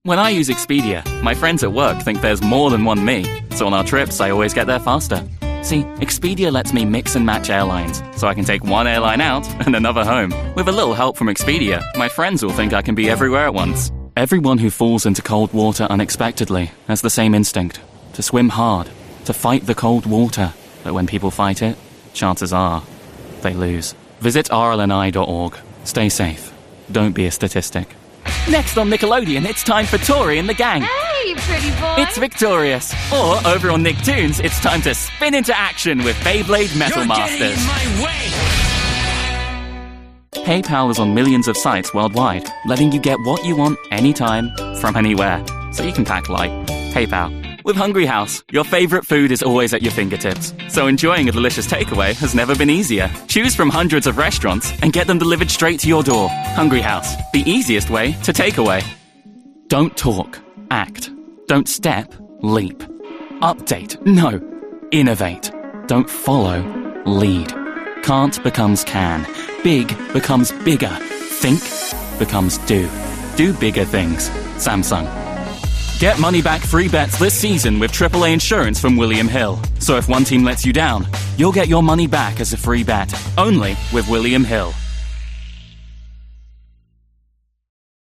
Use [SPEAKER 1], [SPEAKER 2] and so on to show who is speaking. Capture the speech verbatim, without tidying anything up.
[SPEAKER 1] When I use Expedia, my friends at work think there's more than one me, so on our trips I always get there faster. See, Expedia lets me mix and match airlines, so I can take one airline out and another home. With a little help from Expedia, my friends will think I can be everywhere at once. Everyone who falls into cold water unexpectedly has the same instinct, to swim hard, to fight the cold water. But when people fight it, chances are they lose. Visit R L N I dot org. Stay safe. Don't be a statistic. Next on Nickelodeon, it's time for Tori and the gang.
[SPEAKER 2] Hey, pretty boy.
[SPEAKER 1] It's Victorious. Or over on Nicktoons, it's time to spin into action with Beyblade Metal
[SPEAKER 3] You're
[SPEAKER 1] Masters.
[SPEAKER 3] getting in my way.
[SPEAKER 1] PayPal is on millions of sites worldwide, letting you get what you want anytime, from anywhere. So you can pack light. PayPal. With Hungry House, your favorite food is always at your fingertips. So enjoying a delicious takeaway has never been easier. Choose from hundreds of restaurants and get them delivered straight to your door. Hungry House, the easiest way to take away. Don't talk, act. Don't step, leap. Update, no. Innovate. Don't follow, lead. Can't becomes can. Big becomes bigger. Think becomes do. Do bigger things. Samsung. Get money-back free bets this season with triple A insurance from William Hill. So if one team lets you down, you'll get your money back as a free bet. Only with William Hill.